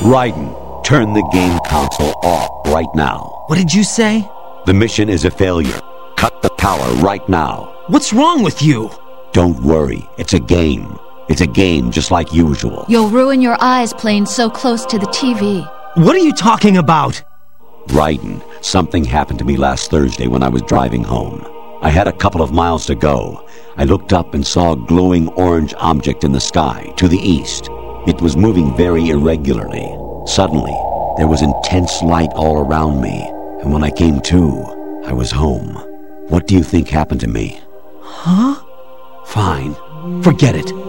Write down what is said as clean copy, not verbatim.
Raiden, turn the game console off right now. What did you say? The mission is a failure. Cut the power right now. What's wrong with you? Don't worry, it's a game. It's a game just like usual. You'll ruin your eyes playing so close to the TV. What are you talking about? Raiden, something happened to me last Thursday when I was driving home. I had a couple of miles to go. I looked up and saw a glowing orange object in the sky to the east. It was moving very irregularly. Suddenly, there was intense light all around me, and when I came to, I was home. What do you think happened to me? Huh? Fine. Forget it.